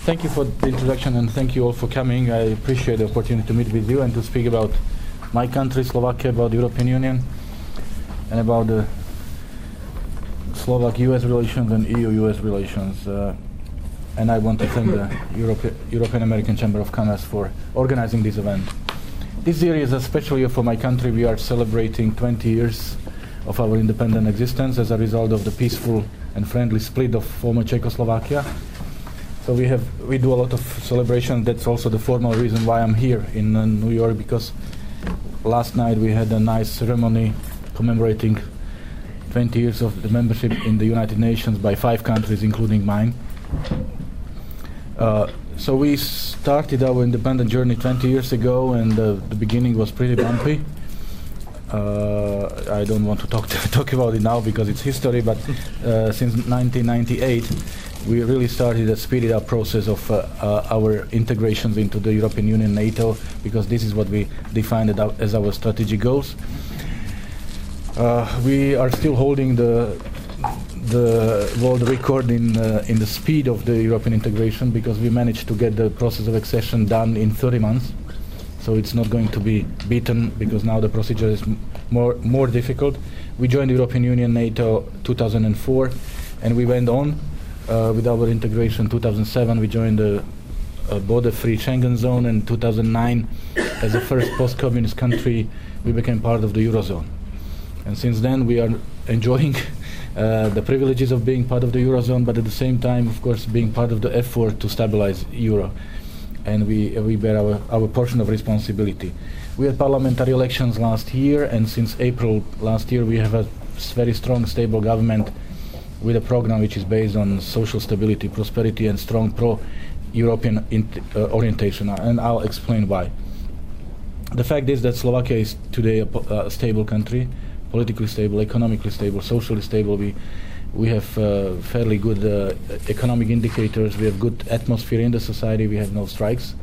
Thank you for the introduction, and thank you all for coming. I appreciate the opportunity to meet with you and to speak about my country, Slovakia, about the European Union, and about the Slovak-US relations and EU-US relations. And I want to thank the European American Chamber of Commerce for organizing this event. This year is a special year for my country. We are celebrating 20 years of our independent existence as a result of the peaceful and friendly split of former Czechoslovakia. So we do a lot of celebration. That's also the formal reason why I'm here in New York, because last night we had a nice ceremony commemorating 20 years of the membership in the United Nations by 5 countries, including mine. So we started our independent journey 20 years ago, and the beginning was pretty bumpy. I don't want to talk about it now because it's history, but since 1998 we really started a speeded up process of our integrations into the European Union, NATO, because this is what we defined as our strategic goals. We are still holding the world record in the speed of the European integration, because we managed to get the process of accession done in 30 months. So it's not going to be beaten, because now the procedure is more difficult. We joined the European Union, NATO 2004, and we went on with our integration. 2007 we joined the border-free Schengen zone, and 2009 as the first post-communist country we became part of the Eurozone. And since then we are enjoying the privileges of being part of the Eurozone, but at the same time, of course, being part of the effort to stabilize Euro. And we bear our portion of responsibility. We had parliamentary elections last year, and since April last year we have a very strong, stable government with a program which is based on social stability, prosperity, and strong pro-European orientation. And I'll explain why. The fact is that Slovakia is today a stable country, politically stable, economically stable, socially stable. We have fairly good economic indicators. We have good atmosphere in the society. We have no strikes,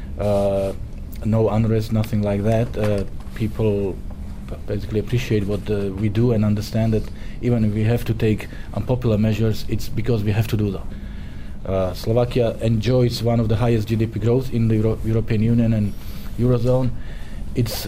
no unrest, nothing like that. People basically appreciate what we do and understand that even if we have to take unpopular measures, it's because we have to do that. Slovakia enjoys one of the highest GDP growth in the European Union and Eurozone. It's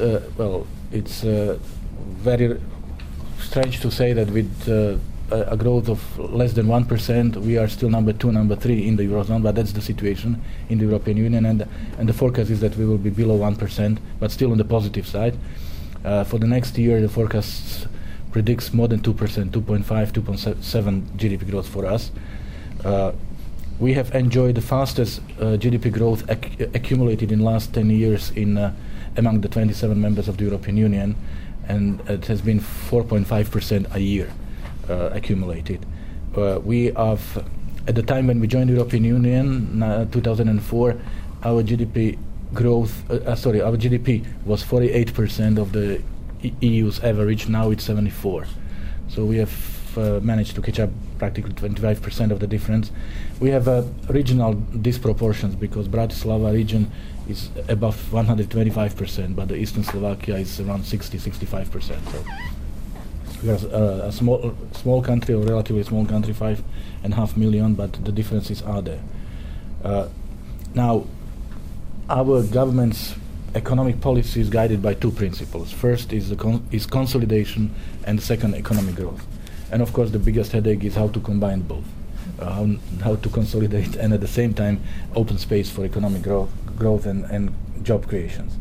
very strange to say that with a growth of less than 1%, we are still number 2, number 3 in the Eurozone, but that's the situation in the European Union, and the forecast is that we will be below 1%, but still on the positive side. For the next year, the forecast predicts more than 2%, 2.5, 2.7 GDP growth for us. We have enjoyed the fastest GDP growth accumulated in last 10 years among the 27 members of the European Union, and it has been 4.5% a year accumulated. We have, at the time when we joined the European Union, 2004, our GDP growth, our GDP was 48% of the EU's average. Now it's 74%. So we have managed to catch up practically 25% of the difference. We have regional disproportions, because Bratislava region is above 125%, but the Eastern Slovakia is around 60-65%. So we are a small country, or relatively small country, 5.5 million, but the differences are there. Now, our government's economic policy is guided by 2 principles. First is consolidation, and the second, economic growth. And of course, the biggest headache is how to combine both, how to consolidate and at the same time open space for economic growth and job creations.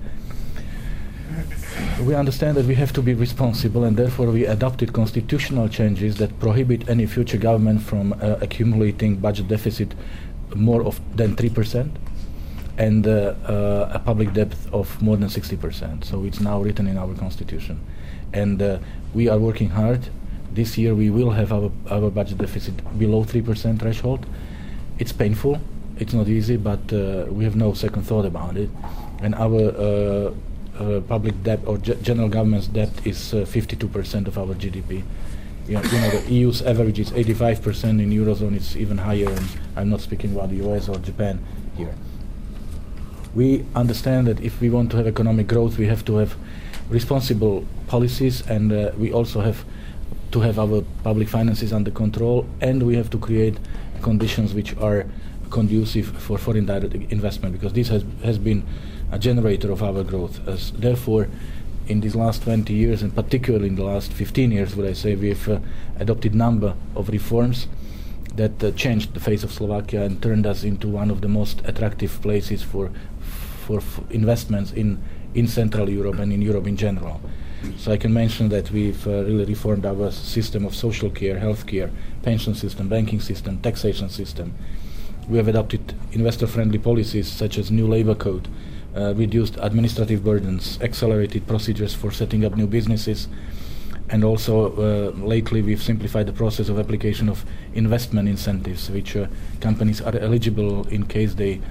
We understand that we have to be responsible, and therefore we adopted constitutional changes that prohibit any future government from accumulating budget deficit more than 3%, and a public debt of more than 60%. So it's now written in our constitution. And we are working hard. This year we will have our budget deficit below 3% threshold. It's painful, it's not easy, but we have no second thought about it. And our public debt, or general government's debt, is 52% of our GDP. The EU's average is 85%, in Eurozone it's even higher, and I'm not speaking about the US or Japan here. We understand that if we want to have economic growth, we have to have responsible policies, and we also have to have our public finances under control, and we have to create conditions which are conducive for foreign direct investment, because this has been a generator of our growth. Therefore, in these last 20 years, and particularly in the last 15 years, would I say, we've adopted number of reforms that changed the face of Slovakia and turned us into one of the most attractive places for investments in Central Europe and in Europe in general. So I can mention that we've really reformed our system of social care, health care, pension system, banking system, taxation system. We have adopted investor-friendly policies such as new labor code, reduced administrative burdens, accelerated procedures for setting up new businesses, and also lately we've simplified the process of application of investment incentives, which companies are eligible in case they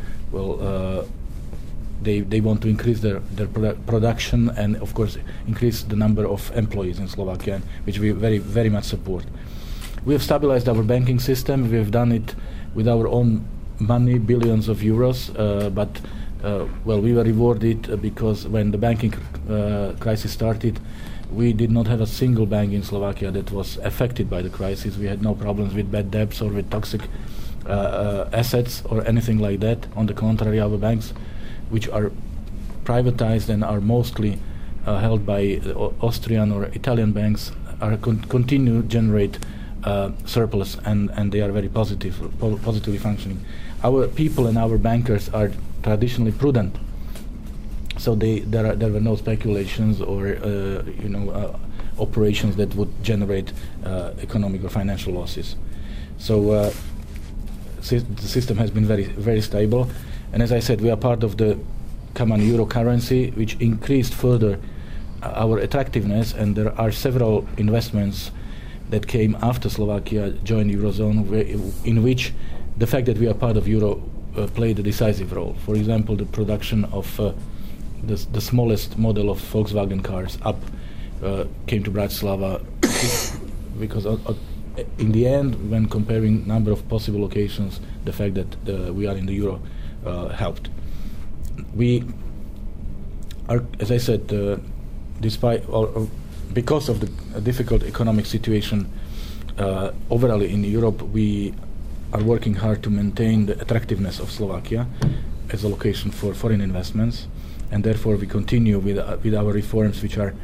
want to increase their production and, of course, increase the number of employees in Slovakia, which we very, very much support. We have stabilized our banking system. We have done it with our own money, billions of euros, but we were rewarded because when the banking crisis started, we did not have a single bank in Slovakia that was affected by the crisis. We had no problems with bad debts or with toxic assets or anything like that. On the contrary, our banks, which are privatized and are mostly held by Austrian or Italian banks, are continue to generate surplus, and they are very positively functioning. Our people and our bankers are traditionally prudent, so there were no speculations or operations that would generate economic or financial losses. So the system has been very, very stable. And as I said, we are part of the common euro currency, which increased further our attractiveness, and there are several investments that came after Slovakia joined Eurozone, in which the fact that we are part of euro played a decisive role. For example, the production of the smallest model of Volkswagen cars came to Bratislava because in the end, when comparing number of possible locations, the fact that we are in the euro helped. We are, as I said, despite or because of the difficult economic situation overall in Europe, we are working hard to maintain the attractiveness of Slovakia as a location for foreign investments, and therefore we continue with our reforms, which are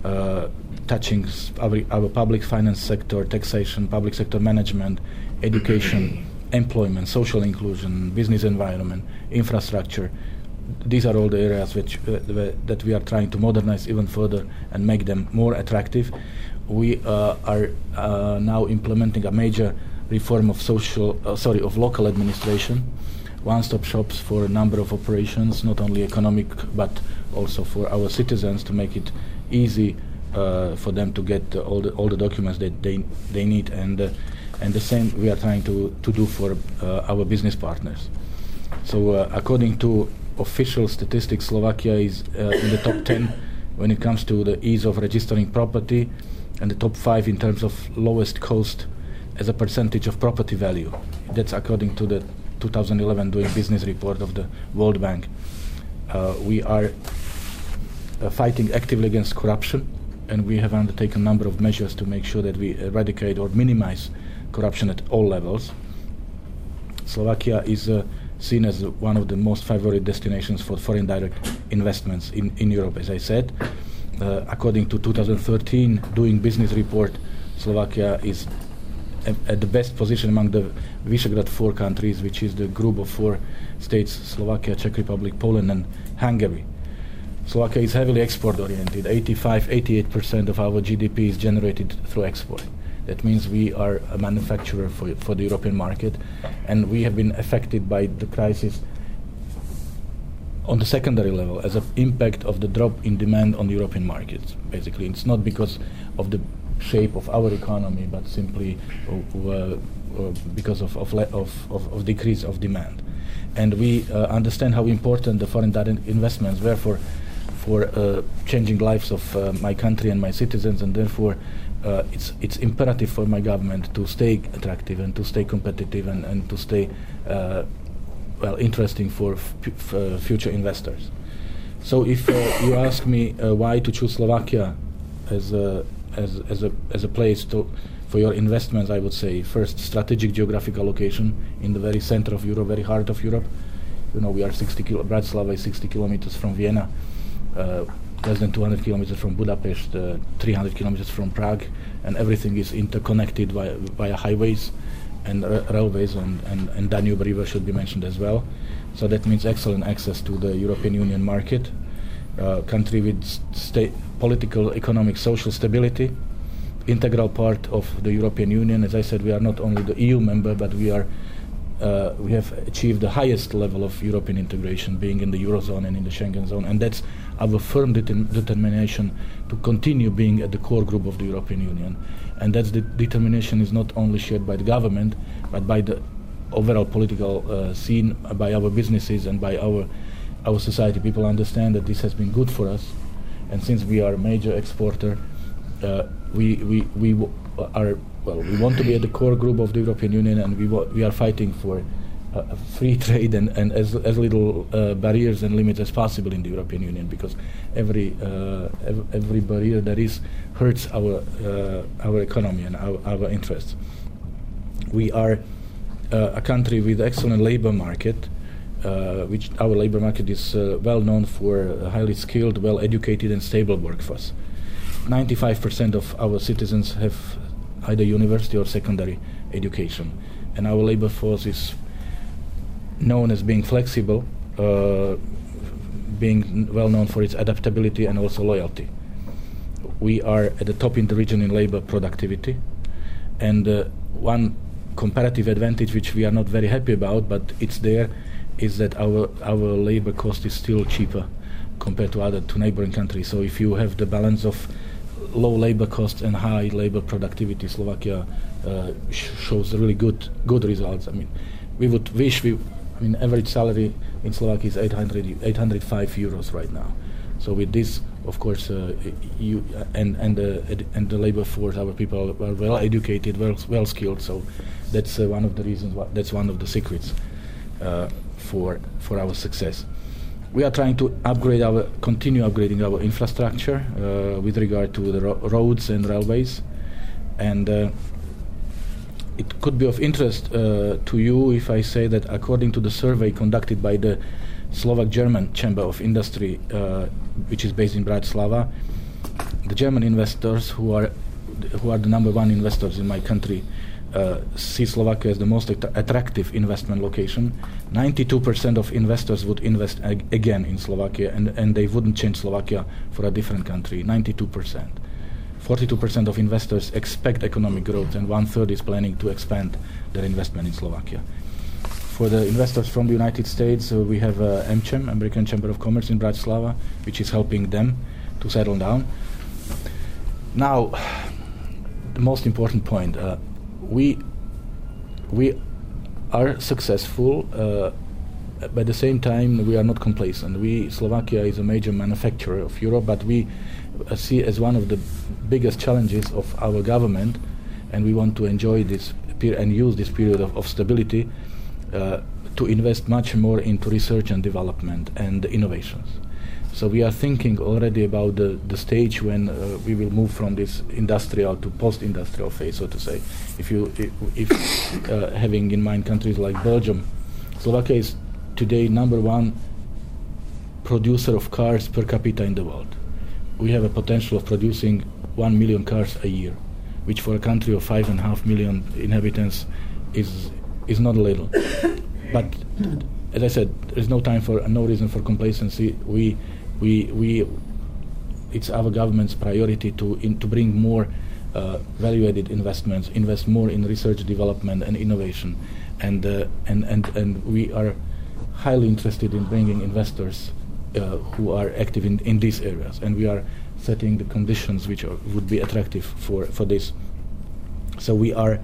touching our public finance sector, taxation, public sector management, education, employment, social inclusion, business environment, infrastructure. These are all the areas that we are trying to modernize even further and make them more attractive. We are now implementing a major reform of local administration, one-stop shops for a number of operations, not only economic but also for our citizens, to make it easy for them to get all the documents that they need, and the same we are trying to do for our business partners. So according to official statistics, Slovakia is in the top 10 when it comes to the ease of registering property, and the top 5 in terms of lowest cost as a percentage of property value. That's according to the 2011 Doing Business report of the World Bank. We are fighting actively against corruption, and we have undertaken a number of measures to make sure that we eradicate or minimize corruption at all levels. Slovakia is seen as one of the most favored destinations for foreign direct investments in Europe, as I said. According to 2013 Doing Business report, Slovakia is at the best position among the Visegrad 4 countries, which is the group of 4 states: Slovakia, Czech Republic, Poland, and Hungary. Slovakia is heavily export-oriented. 88% of our GDP is generated through export. That means we are a manufacturer for the European market, and we have been affected by the crisis on the secondary level as an impact of the drop in demand on the European markets. Basically, it's not because of the shape of our economy, but simply because of decrease of demand. And we understand how important the foreign direct investments were for changing lives of my country and my citizens, and therefore it's imperative for my government to stay attractive and to stay competitive and to stay interesting for future investors. So if you ask me why to choose Slovakia as a place for your investments, I would say first strategic geographical location in the very center of Europe, very heart of Europe. You know, we are Bratislava is 60 kilometers from Vienna, less than 200 kilometers from Budapest, 300 kilometers from Prague, and everything is interconnected via highways and railways, and Danube River should be mentioned as well. So that means excellent access to the European Union market, country with political, economic, social stability, integral part of the European Union. As I said, we are not only the EU member, but we have achieved the highest level of European integration, being in the Eurozone and in the Schengen zone, and that's our firm determination to continue being at the core group of the European Union. And that determination is not only shared by the government, but by the overall political scene, by our businesses and by our society. People understand that this has been good for us, and since we are a major exporter, we want to be at the core group of the European Union, and we are fighting for free trade and as little barriers and limits as possible in the European Union, because every barrier that is hurts our economy and our interests. We are a country with excellent labor market, which our labor market is well known for a highly skilled, well-educated and stable workforce. 95% of our citizens have either university or secondary education, and our labor force is known as being flexible, being well known for its adaptability and also loyalty. We are at the top in the region in labor productivity, and one comparative advantage which we are not very happy about, but it's there, is that our labor cost is still cheaper compared to neighboring countries. So if you have the balance of low labor costs and high labor productivity, Slovakia shows really good results. I mean, we would wish average salary in Slovakia is 805 euros right now. So with this, of course, the labor force, our people are well educated, well skilled. So that's one of the reasons. That's one of the secrets for our success. We are trying to continue upgrading our infrastructure with regard to the roads and railways, and it could be of interest to you if I say that according to the survey conducted by the Slovak-German Chamber of Industry, which is based in Bratislava, the German investors who are the number one investors in my country see Slovakia as the most attractive investment location. 92% of investors would invest again in Slovakia, and they wouldn't change Slovakia for a different country. 92%. 42% of investors expect economic growth, and 1/3 is planning to expand their investment in Slovakia. For the investors from the United States, we have AmCham, American Chamber of Commerce in Bratislava, which is helping them to settle down. Now, the most important point. We are successful, but at the same time we are not complacent. Slovakia is a major manufacturer of Europe, but we see as one of the biggest challenges of our government, and we want to enjoy this and use this period of stability to invest much more into research and development and innovations. So we are thinking already about the stage when we will move from this industrial to post-industrial phase, so to say. If having in mind countries like Belgium, Slovakia is today number one producer of cars per capita in the world. We have a potential of producing 1 million cars a year, which for a country of 5.5 million inhabitants is not little. But as I said, there is no reason for complacency. It's our government's priority to bring more value-added investments, invest more in research, development, and innovation, and we are highly interested in bringing investors who are active in these areas, and we are setting the conditions which would be attractive for this. So we are.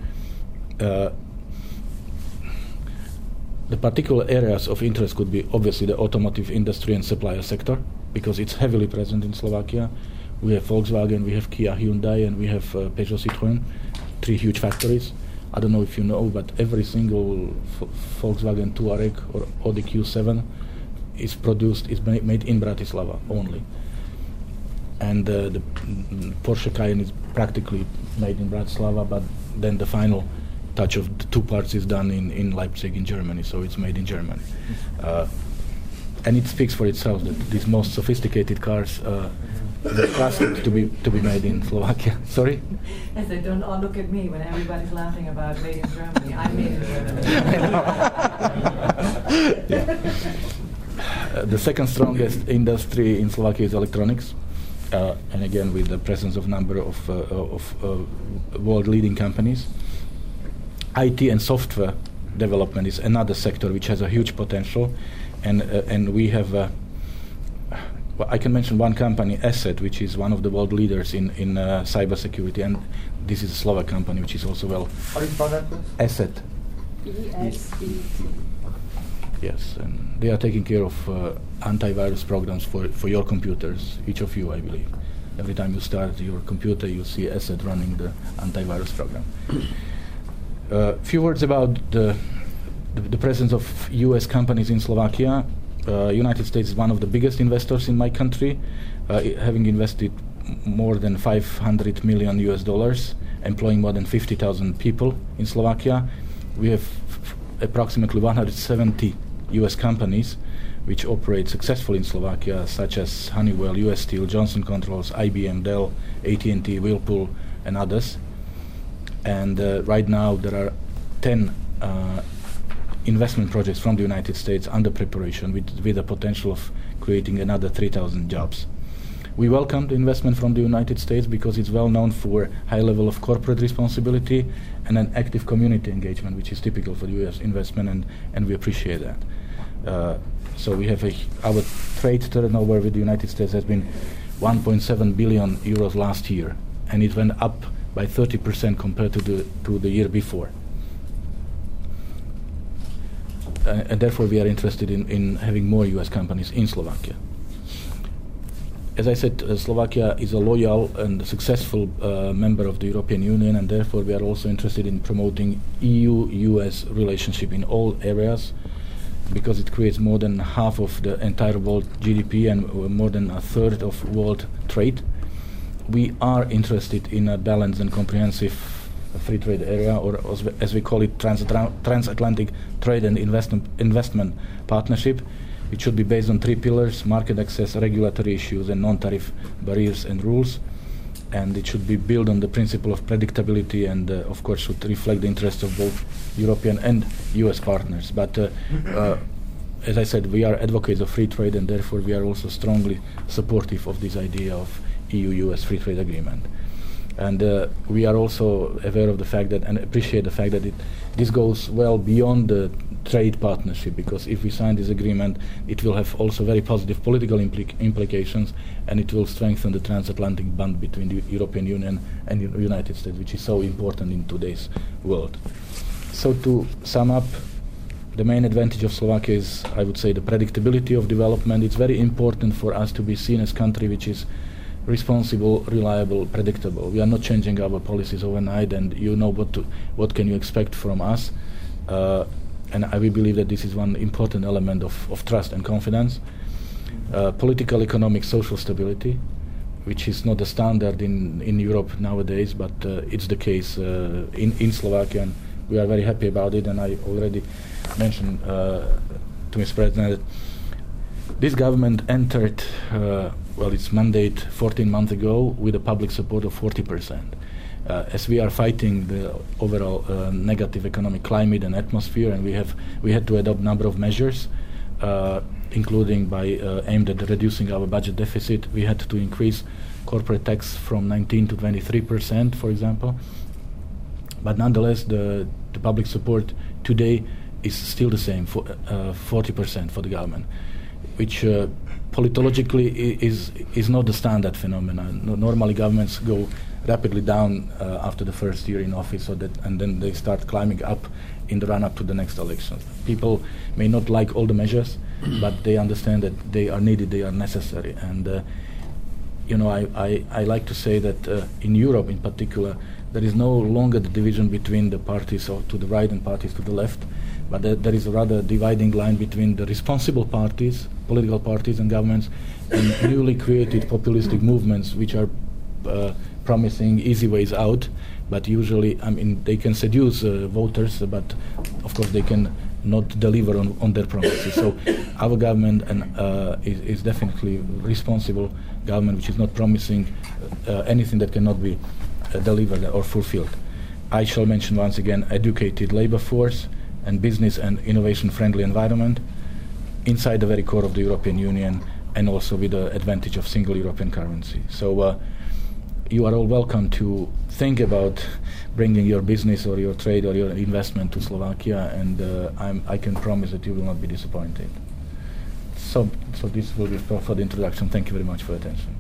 The particular areas of interest could be obviously the automotive industry and supplier sector, because it's heavily present in Slovakia. We have Volkswagen, we have Kia, Hyundai, and we have Peugeot, Citroën, 3 huge factories. I don't know if you know, but every single Volkswagen Touareg or Audi Q7 is made in Bratislava only. And the Porsche Cayenne is practically made in Bratislava, but then the final touch of the two parts is done in Leipzig in Germany, so it's made in Germany. And it speaks for itself that these most sophisticated cars trusted to be made in Slovakia. Sorry? I said, don't all look at me when everybody's laughing about made in Germany. I'm made in Germany. The second strongest industry in Slovakia is electronics, and again with the presence of number of world-leading companies. IT and software development is another sector which has a huge potential, and we have. I can mention one company, ESET, which is one of the world leaders in cybersecurity, and this is a Slovak company which is also well. How do you spell that, please? ESET. ESET. Yes, and they are taking care of antivirus programs for your computers, each of you, I believe. Every time you start your computer, you see ESET running the antivirus program. Few words about the presence of U.S. companies in Slovakia. United States is one of the biggest investors in my country, having invested more than $500 million US, employing more than 50,000 people in Slovakia. We have approximately 170 US companies which operate successfully in Slovakia, such as Honeywell, US Steel, Johnson Controls, IBM, Dell, AT&T, Whirlpool, and others. And right now there are 10 investment projects from the United States under preparation with the potential of creating another 3,000 jobs. We welcome the investment from the United States because it's well known for high level of corporate responsibility and an active community engagement, which is typical for the U.S. investment, and we appreciate that. So we have our trade turnover with the United States has been 1.7 billion euros last year, and it went up by 30% compared to the year before. And therefore we are interested in having more U.S. companies in Slovakia. As I said, Slovakia is a loyal and successful member of the European Union, and therefore we are also interested in promoting EU-US relationship in all areas, because it creates more than half of the entire world GDP and more than a third of world trade. We are interested in a balanced and comprehensive free trade area, or as we call it, transatlantic trade and investment partnership. It should be based on three pillars: market access, regulatory issues, and non-tariff barriers and rules. And it should be built on the principle of predictability, and of course should reflect the interests of both European and US partners. But as I said, we are advocates of free trade, and therefore we are also strongly supportive of this idea of EU-US free trade agreement. And we are also aware of the fact that, and appreciate the fact that this goes well beyond the trade partnership, because if we sign this agreement, it will have also very positive political implications, and it will strengthen the transatlantic bond between the European Union and the United States, which is so important in today's world. So to sum up, the main advantage of Slovakia is, I would say, the predictability of development. It's very important for us to be seen as a country which is responsible, reliable, predictable. We are not changing our policies overnight, and you know what can you expect from us. And I will believe that this is one important element of trust and confidence. Political, economic, social stability, which is not the standard in Europe nowadays, but it's the case in Slovakia, and we are very happy about it. And I already mentioned to Mr. President that this government entered its mandate 14 months ago with a public support of 40%. As we are fighting the overall negative economic climate and atmosphere, and we had to adopt a number of measures, including aimed at reducing our budget deficit. We had to increase corporate tax from 19 to 23%, for example. But nonetheless, the public support today is still the same, 40% for the government, which politologically is not the standard phenomenon. Normally governments go rapidly down after the first year in office, and then they start climbing up in the run-up to the next elections. People may not like all the measures, but they understand that they are needed, they are necessary. And I like to say that in Europe in particular, there is no longer the division between the parties to the right and parties to the left, but there is a rather dividing line between the responsible parties, political parties and governments, and newly created populistic movements which are promising easy ways out, but usually, I mean, they can seduce voters, but of course they can not deliver on their promises. So our government is definitely responsible government, which is not promising anything that cannot be delivered or fulfilled. I shall mention once again educated labor force and business and innovation-friendly environment inside the very core of the European Union, and also with the advantage of single European currency. So you are all welcome to think about bringing your business or your trade or your investment to Slovakia, and I can promise that you will not be disappointed. So this will be for the introduction. Thank you very much for your attention.